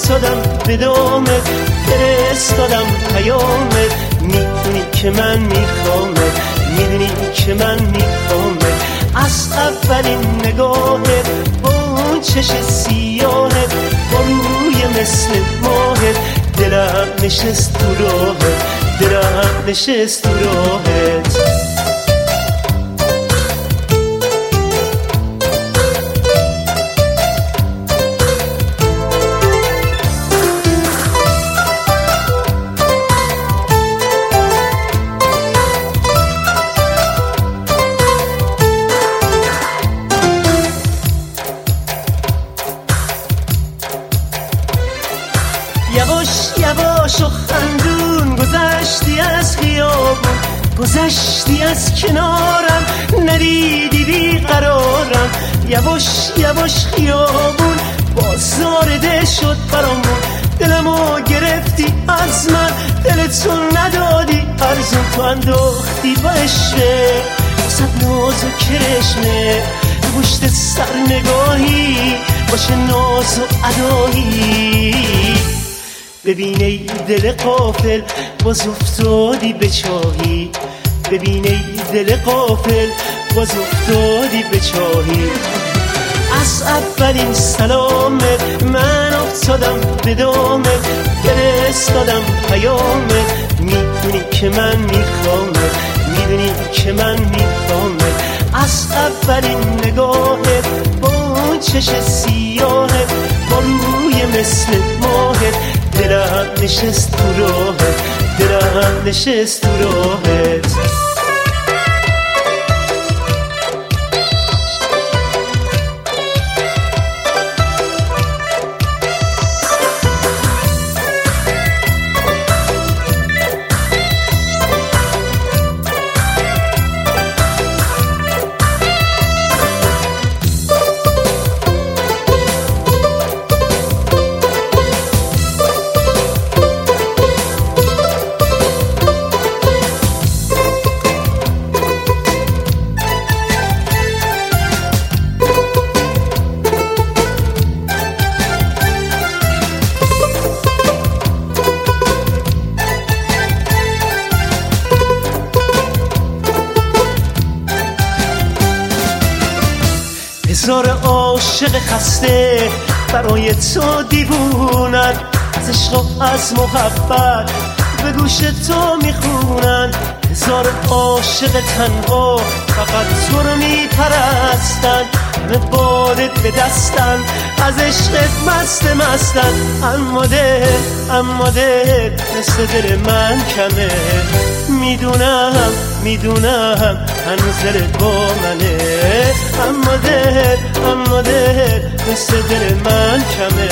افتادم به دامت، فرستادم پیامت، میدونی که من میخوامت، میدونی که من میخوامت. از اولین نگاهت با اون چش سیاهت، با روی مثل ماهت، دلم نشست تو راهت، دلم نشست تو راهت. یواش یواش و خندون گذشتی از خیابون، گذشتی از کنارم، ندیدی بیقرارم. یواش یواش خیابون بازار ده شد برامون، دلمو گرفتی از من، دلتو ندادی ارزون. تو انداختی با عشقه وسط ناز و کرشمه، پشت سر نگاهی باشه ناز و ادایی. ببین ای دل غافل باز افتادی به چاهی، ببین ای دل غافل باز افتادی به چاهی. از اولین سلامت من افتادم به دامت، فرستادم پیامت، میدونی که من میخوامت، میدونی که من میخوامت. از اولین نگاهت با اون چش سیاهت، با روی مثل ماهت، دلم نشست تو راهت، دلم نشست تو راهت. هزار عاشق خسته برای تو دیوونن، از عشق و از محبت به گوش تو میخونن. هزار عاشق تنها فقط تو رو میپرستن، همه بالت به دستن، از عشقت مستن. اما دل مثل دل من کمه، میدونم هنوز دلت با منه. اما دل مثل دل من کمه،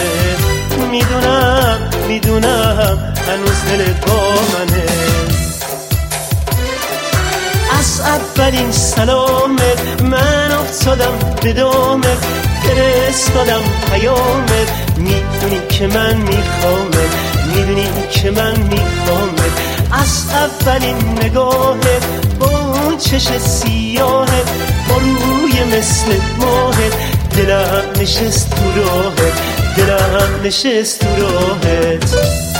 میدونم هنوز دلت با منه. از اولین سلامت من افتادم به دامت، فرستادم پیامت، میدونی که من میخوامت، میدونی که من میخوامت. از اولین نگاهت با اون چش سیاهت، با روی مثل ماهت، دلم نشست تو راهت، دلم نشست تو راهت.